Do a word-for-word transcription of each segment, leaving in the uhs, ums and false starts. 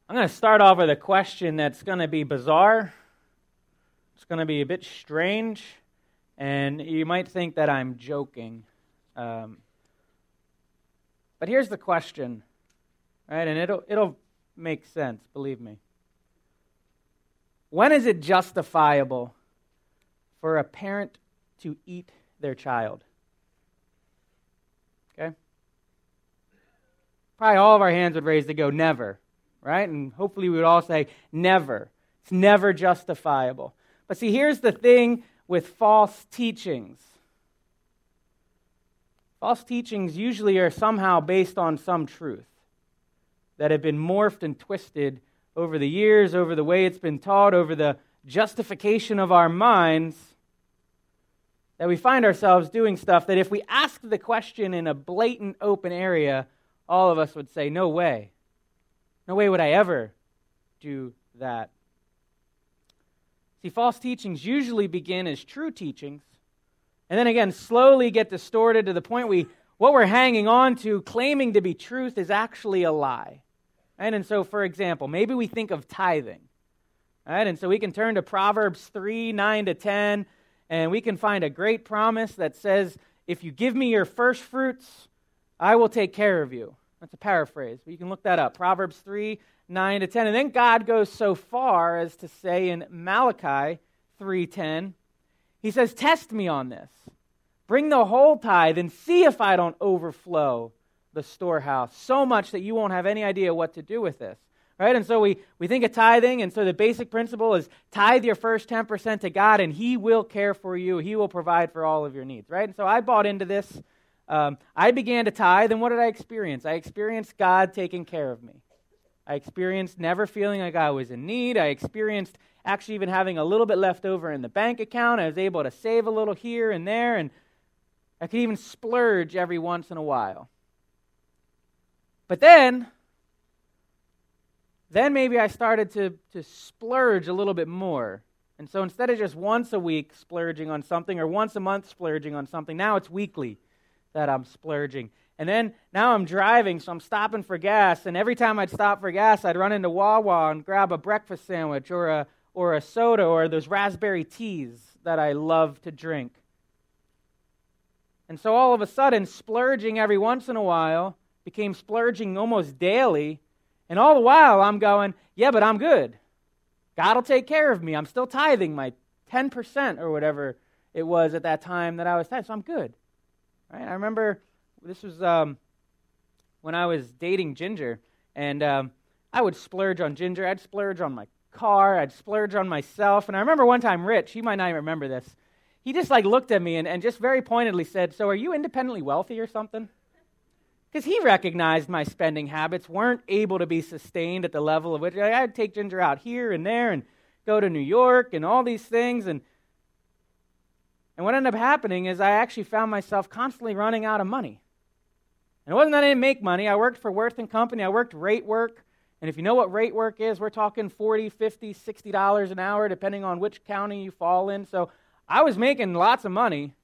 I'm going to start off with a question that's going to be bizarre. It's going to be a bit strange, and you might think that I'm joking. Um, but here's the question, right? And it'll it'll make sense, believe me. When is it justifiable for a parent to eat their child? Okay? Probably all of our hands would raise to go never, right? And hopefully we would all say never. It's never justifiable. But see, here's the thing with false teachings. False teachings usually are somehow based on some truth that have been morphed and twisted over the years, over the way it's been taught, over the justification of our minds, that we find ourselves doing stuff that if we ask the question in a blatant open area, all of us would say, no way. No way would I ever do that. See, false teachings usually begin as true teachings, and then again slowly get distorted to the point we what we're hanging on to, claiming to be truth, is actually a lie. Right? And so, for example, maybe we think of tithing. Right? And so we can turn to Proverbs three, nine to ten, and we can find a great promise that says, if you give me your first fruits, I will take care of you. That's a paraphrase, but you can look that up. Proverbs three, nine to ten. And then God goes so far as to say in Malachi three ten, he says, test me on this. Bring the whole tithe and see if I don't overflow the storehouse so much that you won't have any idea what to do with this. Right? And so we, we think of tithing, and so the basic principle is tithe your first ten percent to God, and He will care for you. He will provide for all of your needs. Right? And so I bought into this. Um, I began to tithe, and what did I experience? I experienced God taking care of me. I experienced never feeling like I was in need. I experienced actually even having a little bit left over in the bank account. I was able to save a little here and there, and I could even splurge every once in a while. But then, then maybe I started to, to splurge a little bit more. And so instead of just once a week splurging on something or once a month splurging on something, now it's weekly that I'm splurging. And then now I'm driving, so I'm stopping for gas. And every time I'd stop for gas, I'd run into Wawa and grab a breakfast sandwich or a or a soda or those raspberry teas that I love to drink. And so all of a sudden, splurging every once in a while became splurging almost daily. And all the while, I'm going, yeah, but I'm good. God will take care of me. I'm still tithing my ten percent or whatever it was at that time that I was tithing, so I'm good. Right? I remember this was um, when I was dating Ginger, and um, I would splurge on Ginger. I'd splurge on my car. I'd splurge on myself. And I remember one time, Rich, he might not even remember this, he just like looked at me and, and just very pointedly said, so are you independently wealthy or something? Because he recognized my spending habits weren't able to be sustained at the level of which I'd take Ginger out here and there and go to New York and all these things. And And what ended up happening is I actually found myself constantly running out of money. And it wasn't that I didn't make money. I worked for Worth and Company. I worked rate work. And if you know what rate work is, we're talking forty dollars, fifty dollars, sixty dollars an hour, depending on which county you fall in. So I was making lots of money.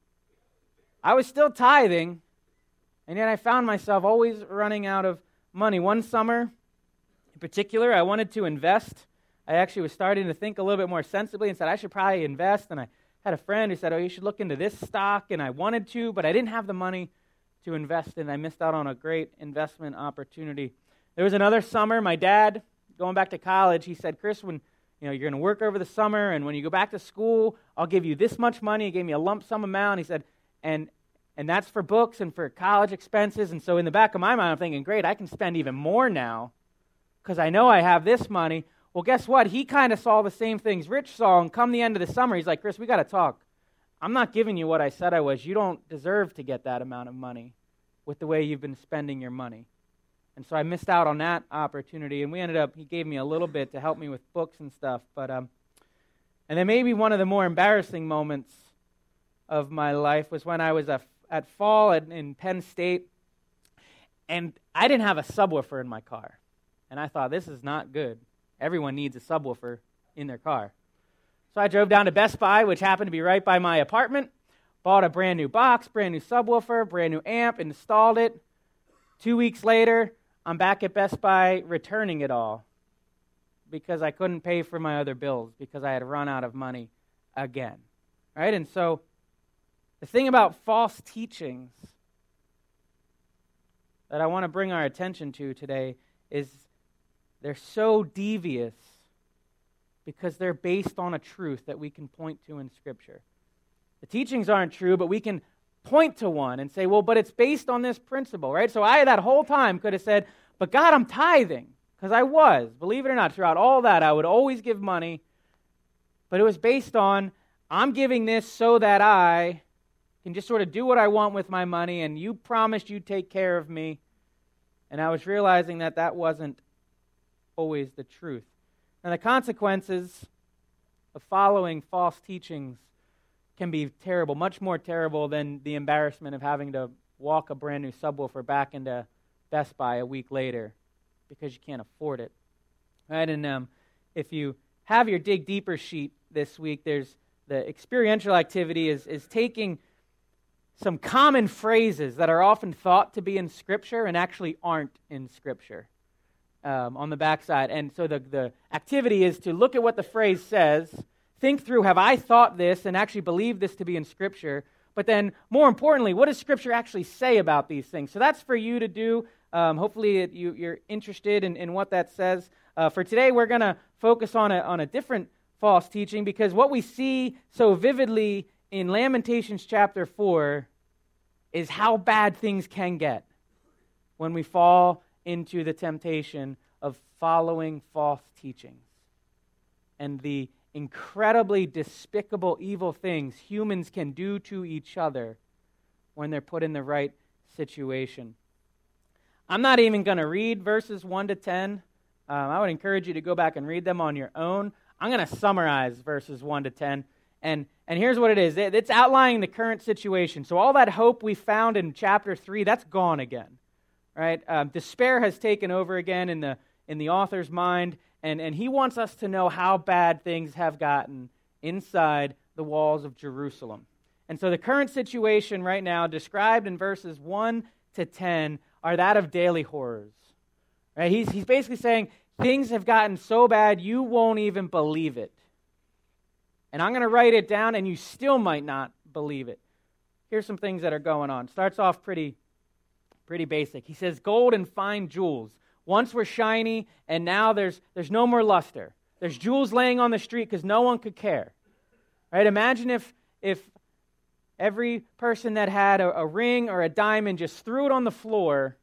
I was still tithing. And yet I found myself always running out of money. One summer, in particular, I wanted to invest. I actually was starting to think a little bit more sensibly and said, I should probably invest. And I had a friend who said, oh, you should look into this stock, and I wanted to, but I didn't have the money to invest in. I missed out on a great investment opportunity. There was another summer, my dad, going back to college, he said, Chris, when you know you're going to work over the summer, and when you go back to school, I'll give you this much money. He gave me a lump sum amount. He said, and and that's for books and for college expenses. And so in the back of my mind, I'm thinking, great, I can spend even more now because I know I have this money. Well, guess what? He kind of saw the same things Rich saw, and come the end of the summer, he's like, Chris, we got to talk. I'm not giving you what I said I was. You don't deserve to get that amount of money with the way you've been spending your money. And so I missed out on that opportunity, and we ended up, he gave me a little bit to help me with books and stuff. But um, and then maybe one of the more embarrassing moments of my life was when I was a, at fall at, in Penn State, and I didn't have a subwoofer in my car. And I thought, this is not good. Everyone needs a subwoofer in their car. So I drove down to Best Buy, which happened to be right by my apartment, bought a brand new box, brand new subwoofer, brand new amp, installed it. Two weeks later, I'm back at Best Buy returning it all because I couldn't pay for my other bills because I had run out of money again. Right? And so the thing about false teachings that I want to bring our attention to today is they're so devious because they're based on a truth that we can point to in Scripture. The teachings aren't true, but we can point to one and say, well, but it's based on this principle, right? So I, that whole time, could have said, but God, I'm tithing, because I was. Believe it or not, throughout all that, I would always give money, but it was based on, I'm giving this so that I can just sort of do what I want with my money, and you promised you'd take care of me. And I was realizing that that wasn't always the truth. And the consequences of following false teachings can be terrible, much more terrible than the embarrassment of having to walk a brand new subwoofer back into Best Buy a week later because you can't afford it. Right? And um, if you have your Dig Deeper sheet this week, there's the experiential activity is, is taking some common phrases that are often thought to be in Scripture and actually aren't in Scripture um, on the backside. And so the, the activity is to look at what the phrase says, think through, have I thought this and actually believe this to be in Scripture? But then, more importantly, what does Scripture actually say about these things? So that's for you to do. Um, hopefully it, you, you're interested in, in what that says. Uh, for today, we're going to focus on a, on a different false teaching, because what we see so vividly in Lamentations chapter four is how bad things can get when we fall into the temptation of following false teachings and the incredibly despicable, evil things humans can do to each other when they're put in the right situation. I'm not even going to read verses one to ten. Um, I would encourage you to go back and read them on your own. I'm going to summarize verses one to ten. And, and here's what it is. It's outlining the current situation. So all that hope we found in chapter three, that's gone again. Right? Um, despair has taken over again in the in the author's mind, and, and he wants us to know how bad things have gotten inside the walls of Jerusalem. And so the current situation right now, described in verses one to ten, are that of daily horrors. Right? He's, he's basically saying, things have gotten so bad you won't even believe it. And I'm going to write it down, and you still might not believe it. Here's some things that are going on. Starts off pretty, pretty basic. He says, gold and fine jewels once were shiny, and now there's there's no more luster. There's jewels laying on the street because no one could care. Right? Imagine if if every person that had a, a ring or a diamond just threw it on the floor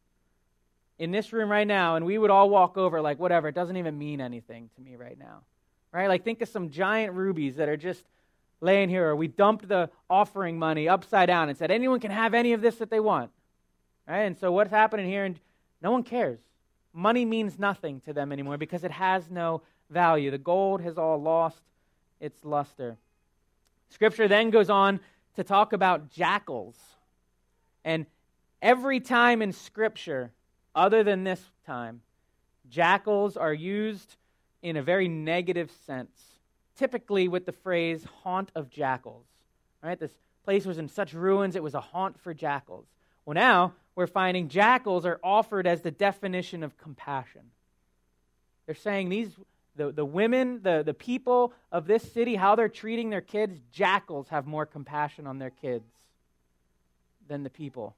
in this room right now, and we would all walk over like, whatever, it doesn't even mean anything to me right now. Right? Like, think of some giant rubies that are just laying here, or we dumped the offering money upside down and said, anyone can have any of this that they want. Right? And so what's happening here, and no one cares. Money means nothing to them anymore because it has no value. The gold has all lost its luster. Scripture then goes on to talk about jackals. And every time in Scripture, other than this time, jackals are used in a very negative sense, typically with the phrase haunt of jackals. Right? This place was in such ruins, it was a haunt for jackals. Well, now we're finding jackals are offered as the definition of compassion. They're saying these the, the women, the, the people of this city, how they're treating their kids, jackals have more compassion on their kids than the people.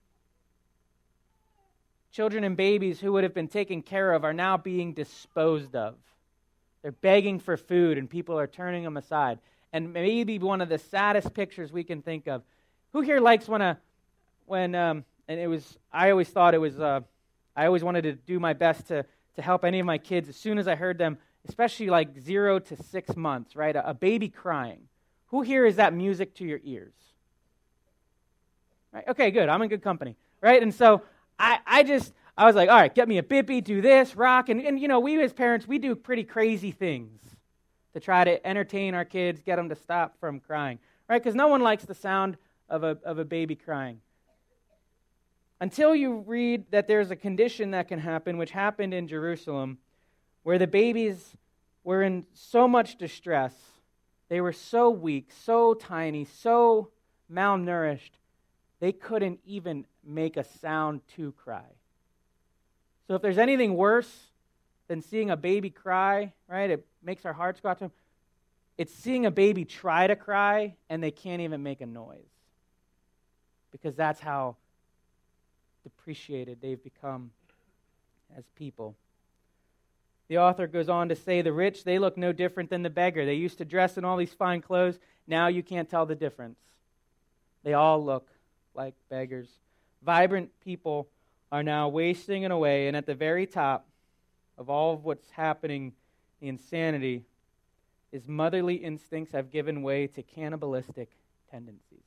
Children and babies who would have been taken care of are now being disposed of. They're begging for food, and people are turning them aside. And maybe one of the saddest pictures we can think of. Who here likes when a, when, um, and it was, I always thought it was, uh, I always wanted to do my best to, to help any of my kids as soon as I heard them, especially like zero to six months, right? A, a baby crying. Who here is that music to your ears? Right? Okay, good. I'm in good company, right? And so I, I just, I was like, all right, get me a bippy, do this, rock. And, and, you know, we as parents, we do pretty crazy things to try to entertain our kids, get them to stop from crying, right? Because no one likes the sound of a of a baby crying. Until you read that there's a condition that can happen, which happened in Jerusalem, where the babies were in so much distress. They were so weak, so tiny, so malnourished, they couldn't even make a sound to cry. So if there's anything worse than seeing a baby cry, right? It makes our hearts go out to him. It's seeing a baby try to cry and they can't even make a noise. Because that's how depreciated they've become as people. The author goes on to say, the rich, they look no different than the beggar. They used to dress in all these fine clothes. Now you can't tell the difference. They all look like beggars. Vibrant people are now wasting it away, and at the very top of all of what's happening, the insanity, is motherly instincts have given way to cannibalistic tendencies.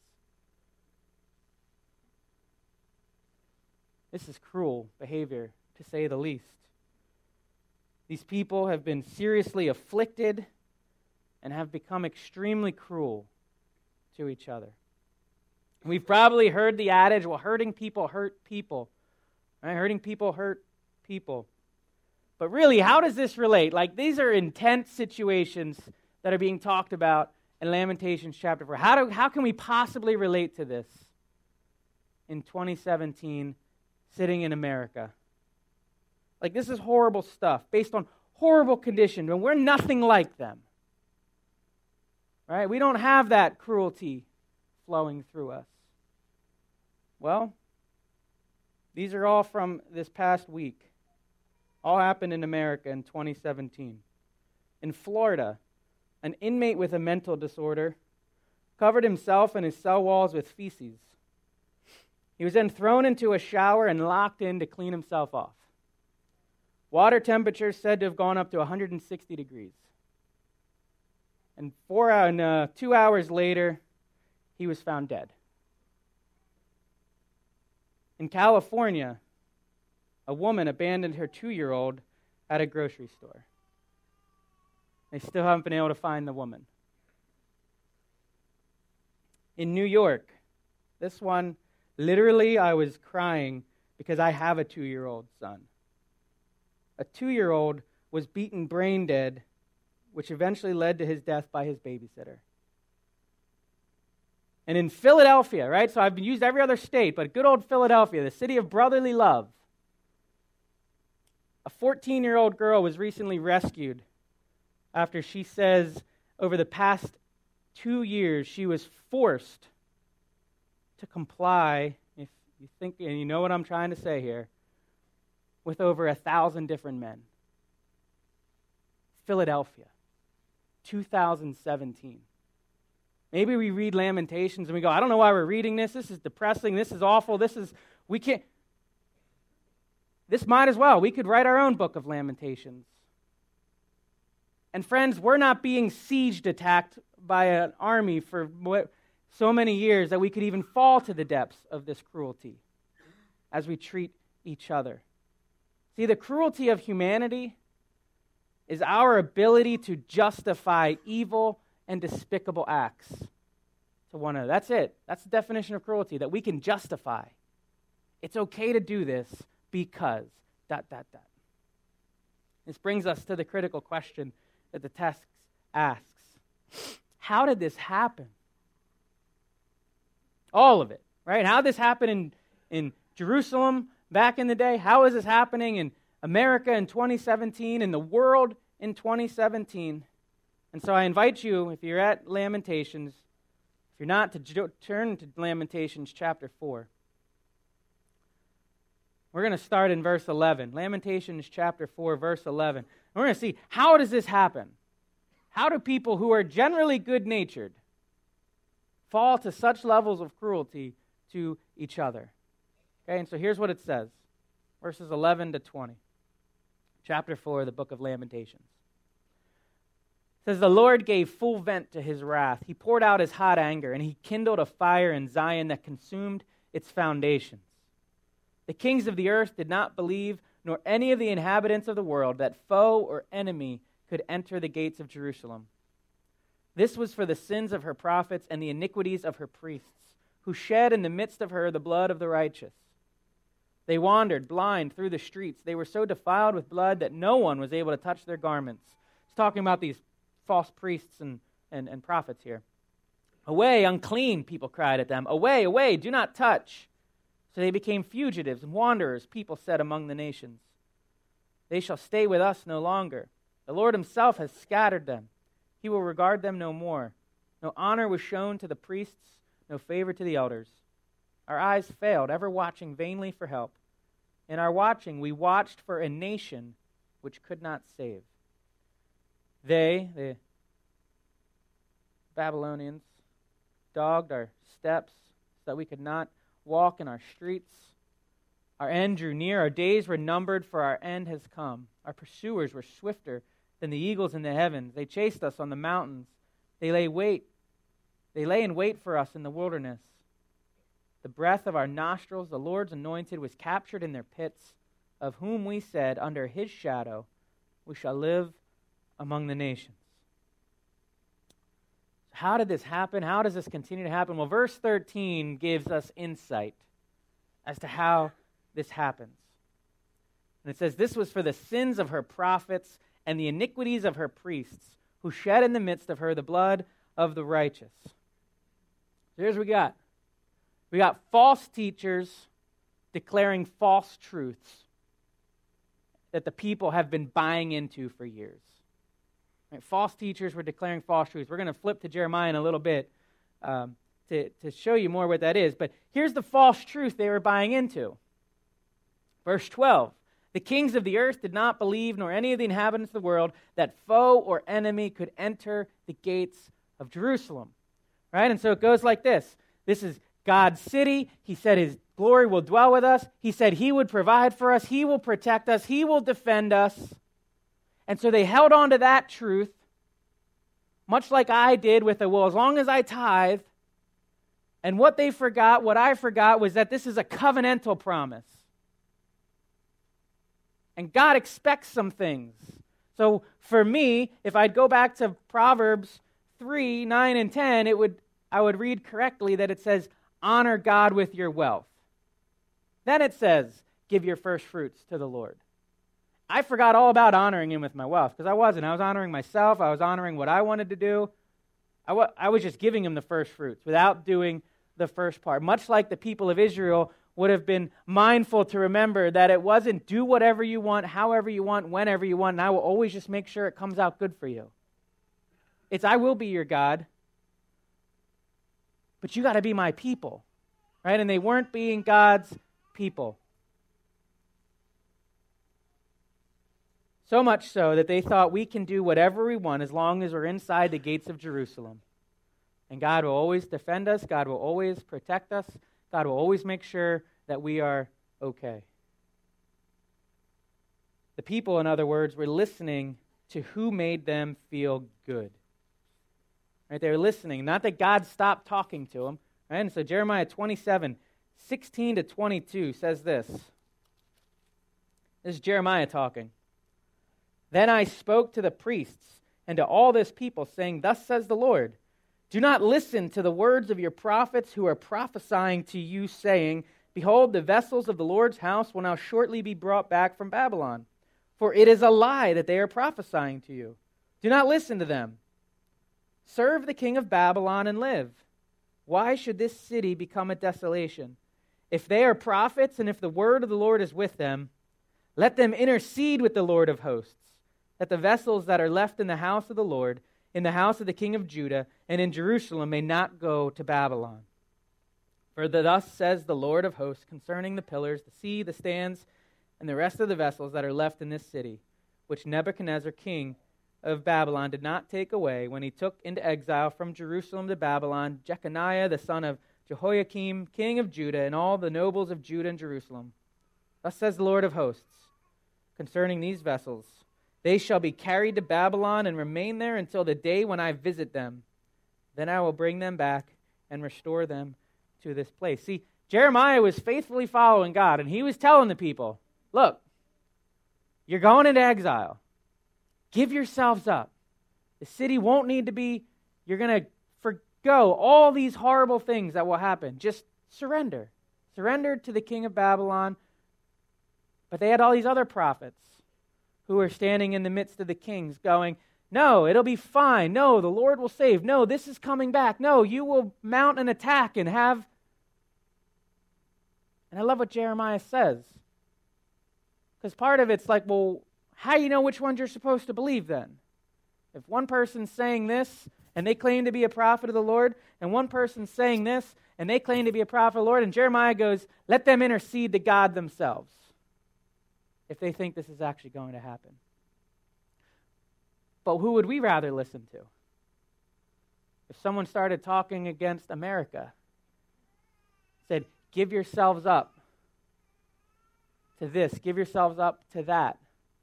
This is cruel behavior, to say the least. These people have been seriously afflicted and have become extremely cruel to each other. We've probably heard the adage, well, hurting people hurt people. Right? Hurting people hurt people. But really, how does this relate? Like, these are intense situations that are being talked about in Lamentations chapter four. How do how can we possibly relate to this in twenty seventeen, sitting in America? Like, this is horrible stuff based on horrible conditions, and we're nothing like them. Right? We don't have that cruelty flowing through us. Well, these are all from this past week. All happened in America in twenty seventeen. In Florida, an inmate with a mental disorder covered himself and his cell walls with feces. He was then thrown into a shower and locked in to clean himself off. Water temperature said to have gone up to one hundred sixty degrees. And four and uh, two hours later, he was found dead. In California, a woman abandoned her two-year-old at a grocery store. They still haven't been able to find the woman. In New York, this one, literally I was crying because I have a two-year-old son. A two-year-old was beaten brain dead, which eventually led to his death by his babysitter. And in Philadelphia, right, so I've used every other state, but good old Philadelphia, the city of brotherly love, a fourteen-year-old girl was recently rescued after she says over the past two years she was forced to comply, if you think, and you know what I'm trying to say here, with over a thousand different men. Philadelphia, two thousand seventeen. Maybe we read Lamentations and we go, I don't know why we're reading this. This is depressing. This is awful. This is, we can't. This might as well. We could write our own book of Lamentations. And friends, we're not being sieged attacked by an army for so many years that we could even fall to the depths of this cruelty as we treat each other. See, the cruelty of humanity is our ability to justify evil and despicable acts to one another. That's it. That's the definition of cruelty, that we can justify. It's okay to do this because, dot, dot, dot. This brings us to the critical question that the text asks. How did this happen? All of it, right? How did this happen in, in Jerusalem back in the day? How is this happening in America in twenty seventeen, in the world in twenty seventeen? And so I invite you, if you're at Lamentations, if you're not, to jo- turn to Lamentations chapter four. We're going to start in verse eleven. Lamentations chapter four, verse eleven. And we're going to see, how does this happen? How do people who are generally good-natured fall to such levels of cruelty to each other? Okay, and so here's what it says. Verses eleven to twenty. Chapter four of the book of Lamentations. It says, the Lord gave full vent to his wrath. He poured out his hot anger, and he kindled a fire in Zion that consumed its foundations. The kings of the earth did not believe, nor any of the inhabitants of the world, that foe or enemy could enter the gates of Jerusalem. This was for the sins of her prophets and the iniquities of her priests, who shed in the midst of her the blood of the righteous. They wandered blind through the streets. They were so defiled with blood that no one was able to touch their garments. It's talking about these false priests and, and, and prophets here. Away, unclean, people cried at them. Away, away, do not touch. So they became fugitives and wanderers, people said among the nations. They shall stay with us no longer. The Lord himself has scattered them. He will regard them no more. No honor was shown to the priests, no favor to the elders. Our eyes failed, ever watching vainly for help. In our watching, we watched for a nation which could not save. They, the Babylonians, dogged our steps so that we could not walk in our streets. Our end drew near. Our days were numbered, for our end has come. Our pursuers were swifter than the eagles in the heavens. They chased us on the mountains. They lay wait. They lay in wait for us in the wilderness. The breath of our nostrils, the Lord's anointed, was captured in their pits, of whom we said, under his shadow we shall live among the nations. How did this happen? How does this continue to happen? Well, verse thirteen gives us insight as to how this happens. And it says, this was for the sins of her prophets and the iniquities of her priests, who shed in the midst of her the blood of the righteous. So here's what we got. We got false teachers declaring false truths that the people have been buying into for years. Right? False teachers were declaring false truths. We're going to flip to Jeremiah in a little bit um, to, to show you more what that is. But here's the false truth they were buying into. Verse twelve, the kings of the earth did not believe, nor any of the inhabitants of the world, that foe or enemy could enter the gates of Jerusalem. Right? And so it goes like this. This is God's city. He said his glory will dwell with us. He said he would provide for us. He will protect us. He will defend us. And so they held on to that truth, much like I did with the, well, as long as I tithe. And what they forgot, what I forgot, was that this is a covenantal promise. And God expects some things. So for me, if I'd go back to Proverbs three, nine, and ten, it would I would read correctly that it says, honor God with your wealth. Then it says, give your first fruits to the Lord. I forgot all about honoring him with my wealth, because I wasn't. I was honoring myself. I was honoring what I wanted to do. I, wa- I was just giving him the first fruits without doing the first part. Much like the people of Israel would have been mindful to remember that it wasn't do whatever you want, however you want, whenever you want, and I will always just make sure it comes out good for you. It's I will be your God, but you got to be my people, right? And they weren't being God's people. So much so that they thought we can do whatever we want as long as we're inside the gates of Jerusalem. And God will always defend us. God will always protect us. God will always make sure that we are okay. The people, in other words, were listening to who made them feel good. Right? They were listening. Not that God stopped talking to them. Right? And so Jeremiah twenty-seven, sixteen to twenty-two says this. This is Jeremiah talking. Then I spoke to the priests and to all this people, saying, thus says the Lord, do not listen to the words of your prophets who are prophesying to you, saying, behold, the vessels of the Lord's house will now shortly be brought back from Babylon. For it is a lie that they are prophesying to you. Do not listen to them. Serve the king of Babylon and live. Why should this city become a desolation? If they are prophets and if the word of the Lord is with them, let them intercede with the Lord of hosts, that the vessels that are left in the house of the Lord, in the house of the king of Judah, and in Jerusalem may not go to Babylon. For the, thus says the Lord of hosts concerning the pillars, the sea, the stands, and the rest of the vessels that are left in this city, which Nebuchadnezzar king of Babylon did not take away when he took into exile from Jerusalem to Babylon Jeconiah the son of Jehoiakim, king of Judah, and all the nobles of Judah and Jerusalem. Thus says the Lord of hosts concerning these vessels, they shall be carried to Babylon and remain there until the day when I visit them. Then I will bring them back and restore them to this place. See, Jeremiah was faithfully following God, and he was telling the people, look, you're going into exile. Give yourselves up. The city won't need to be, you're going to forgo all these horrible things that will happen. Just surrender. Surrender to the king of Babylon. But they had all these other prophets who were standing in the midst of the kings going, no, it'll be fine. No, the Lord will save. No, this is coming back. No, you will mount an attack and have... And I love what Jeremiah says. Because part of it's like, well, How do you know which ones you're supposed to believe then? If one person's saying this and they claim to be a prophet of the Lord, and one person's saying this and they claim to be a prophet of the Lord, and Jeremiah goes, let them intercede to God themselves if they think this is actually going to happen. But who would we rather listen to? If someone started talking against America, said, give yourselves up to this, give yourselves up to that,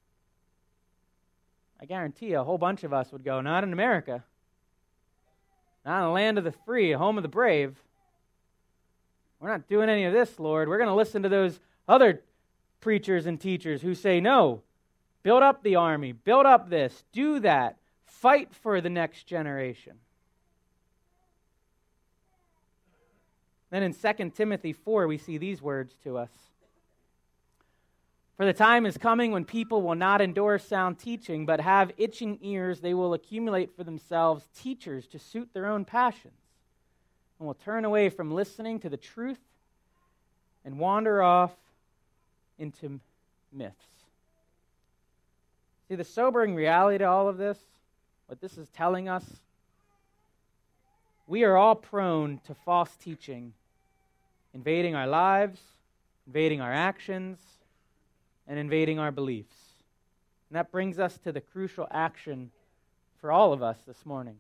I guarantee you a whole bunch of us would go, not in America, not in the land of the free, home of the brave. We're not doing any of this, Lord. We're going to listen to those other preachers and teachers who say, no, build up the army, build up this, do that, fight for the next generation. Then in Second Timothy four, we see these words to us. For the time is coming when people will not endure sound teaching, but have itching ears. They will accumulate for themselves teachers to suit their own passions, and will turn away from listening to the truth and wander off into myths. See, the sobering reality to all of this, what this is telling us, we are all prone to false teaching, invading our lives, invading our actions, and invading our beliefs. And that brings us to the crucial action for all of us this morning.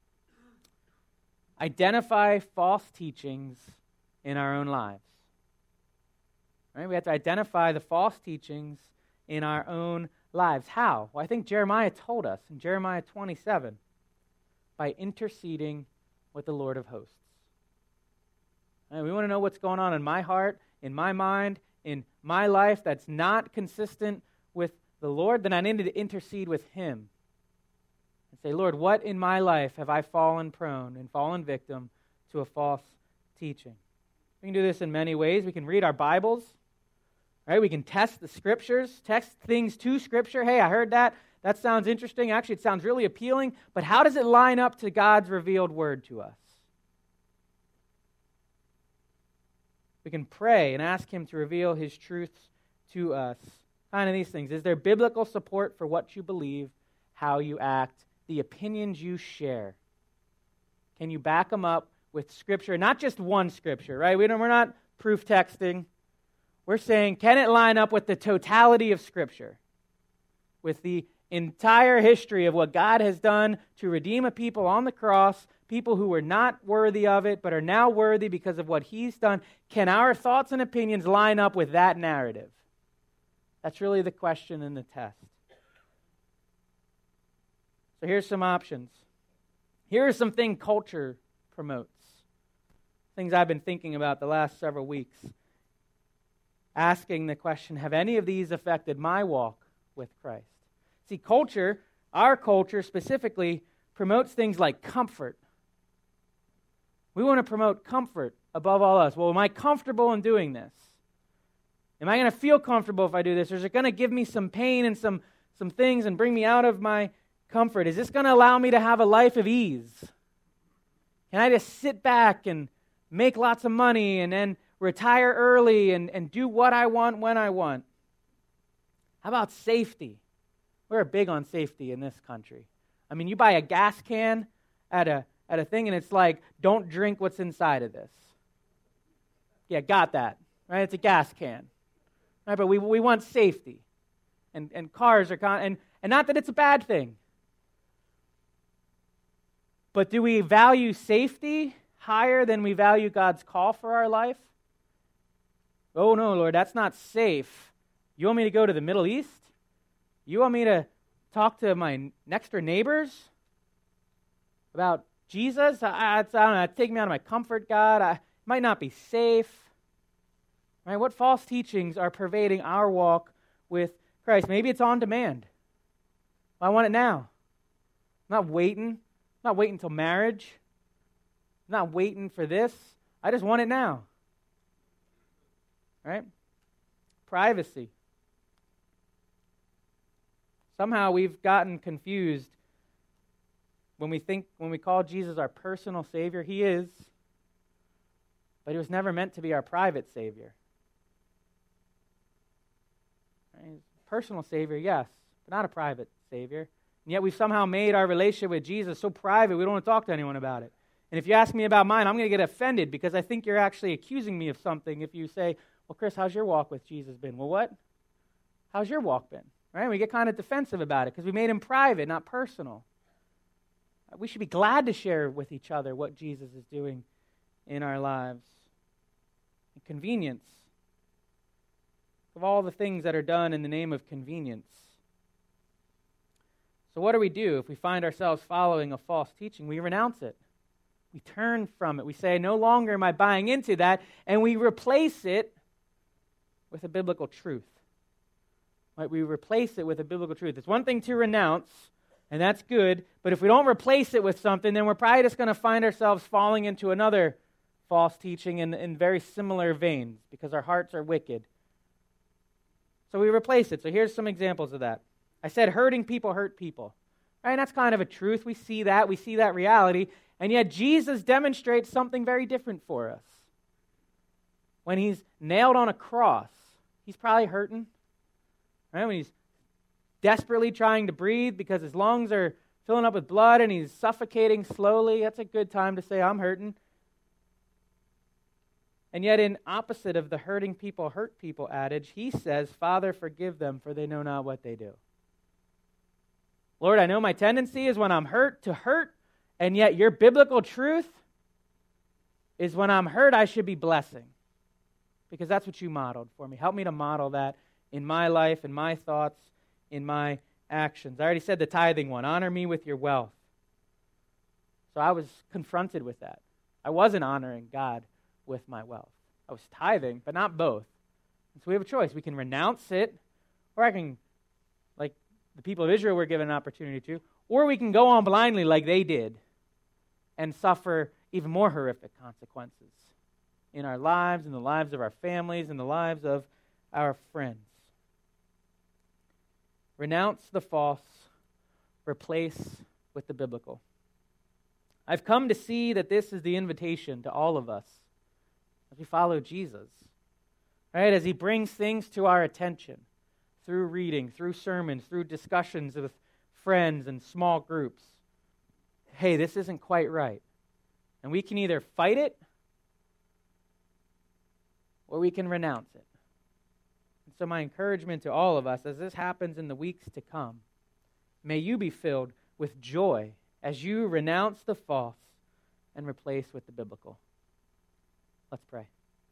Identify false teachings in our own lives. Right? We have to identify the false teachings in our own lives. How? Well, I think Jeremiah told us in Jeremiah twenty-seven, by interceding with the Lord of hosts. Right? We want to know what's going on in my heart, in my mind, in my life that's not consistent with the Lord, then I need to intercede with Him and say, Lord, what in my life have I fallen prone and fallen victim to a false teaching? We can do this in many ways. We can read our Bibles, right? We can test the Scriptures, test things to Scripture. Hey, I heard that. That sounds interesting. Actually, it sounds really appealing. But how does it line up to God's revealed word to us? We can pray and ask Him to reveal His truths to us. Kind of these things. Is there biblical support for what you believe, how you act, the opinions you share? Can you back them up with Scripture? Not just one Scripture, right? We don't, we're not proof texting. We're saying, can it line up with the totality of Scripture? With the entire history of what God has done to redeem a people on the cross, people who were not worthy of it, but are now worthy because of what He's done. Can our thoughts and opinions line up with that narrative? That's really the question in the test. So here's some options. Here are some things culture promotes. Things I've been thinking about the last several weeks. Asking the question, have any of these affected my walk with Christ? See, culture, our culture specifically, promotes things like comfort. We want to promote comfort above all else. Well, am I comfortable in doing this? Am I going to feel comfortable if I do this? Or is it going to give me some pain and some, some things and bring me out of my comfort? Is this going to allow me to have a life of ease? Can I just sit back and make lots of money and then retire early and, and do what I want when I want? How about safety? We're big on safety in this country. I mean, you buy a gas can at a at a thing and it's like, don't drink what's inside of this. Yeah, got that, right? It's a gas can. Right, but we we want safety. And and cars are con- and and not that it's a bad thing. But do we value safety higher than we value God's call for our life? Oh no, Lord, that's not safe. You want me to go to the Middle East? You want me to talk to my next door neighbors about Jesus? I, I, I don't know, take me out of my comfort, God. I might not be safe. Right? What false teachings are pervading our walk with Christ? Maybe it's on demand. I want it now. I'm not waiting. I'm not waiting until marriage. I'm not waiting for this. I just want it now. Right? Privacy. Somehow we've gotten confused when we think, when we call Jesus our personal Savior. He is, but He was never meant to be our private Savior. Right? Personal Savior, yes, but not a private Savior. And yet we've somehow made our relationship with Jesus so private we don't want to talk to anyone about it. And if you ask me about mine, I'm going to get offended because I think you're actually accusing me of something if you say, well, Chris, how's your walk with Jesus been? Well, what? How's your walk been? Right? We get kind of defensive about it because we made him private, not personal. We should be glad to share with each other what Jesus is doing in our lives. And convenience. Of all the things that are done in the name of convenience. So what do we do if we find ourselves following a false teaching? We renounce it. We turn from it. We say, no longer am I buying into that, and we replace it with a biblical truth. Right? We replace it with a biblical truth. It's one thing to renounce, and that's good, but if we don't replace it with something, then we're probably just going to find ourselves falling into another false teaching in, in very similar veins, because our hearts are wicked. So we replace it. So here's some examples of that. I said hurting people hurt people. Right? And that's kind of a truth. We see that. We see that reality. And yet Jesus demonstrates something very different for us. When he's nailed on a cross, he's probably hurting. Right? When he's desperately trying to breathe because his lungs are filling up with blood and he's suffocating slowly, that's a good time to say, I'm hurting. And yet in opposite of the hurting people hurt people adage, he says, Father, forgive them, for they know not what they do. Lord, I know my tendency is when I'm hurt to hurt, and yet your biblical truth is when I'm hurt, I should be blessing. Because that's what you modeled for me. Help me to model that in my life, in my thoughts, in my actions. I already said the tithing one. Honor me with your wealth. So I was confronted with that. I wasn't honoring God with my wealth. I was tithing, but not both. And so we have a choice. We can renounce it, or I can, like the people of Israel were given an opportunity to, or we can go on blindly like they did and suffer even more horrific consequences in our lives, in the lives of our families, in the lives of our friends. Renounce the false, replace with the biblical. I've come to see that this is the invitation to all of us as we follow Jesus, right? As he brings things to our attention through reading, through sermons, through discussions with friends and small groups. Hey, this isn't quite right. And we can either fight it or we can renounce it. And so my encouragement to all of us as this happens in the weeks to come, may you be filled with joy as you renounce the false and replace with the biblical. Let's pray.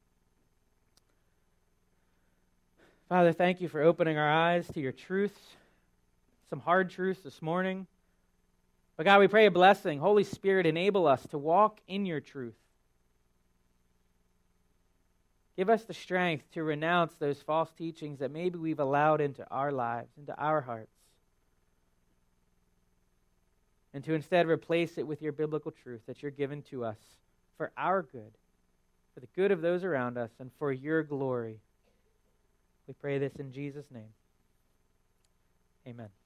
Father, thank you for opening our eyes to your truths, some hard truths this morning. But God, we pray a blessing. Holy Spirit, enable us to walk in your truth. Give us the strength to renounce those false teachings that maybe we've allowed into our lives, into our hearts. And to instead replace it with your biblical truth that you're given to us for our good, for the good of those around us, and for your glory. We pray this in Jesus' name. Amen.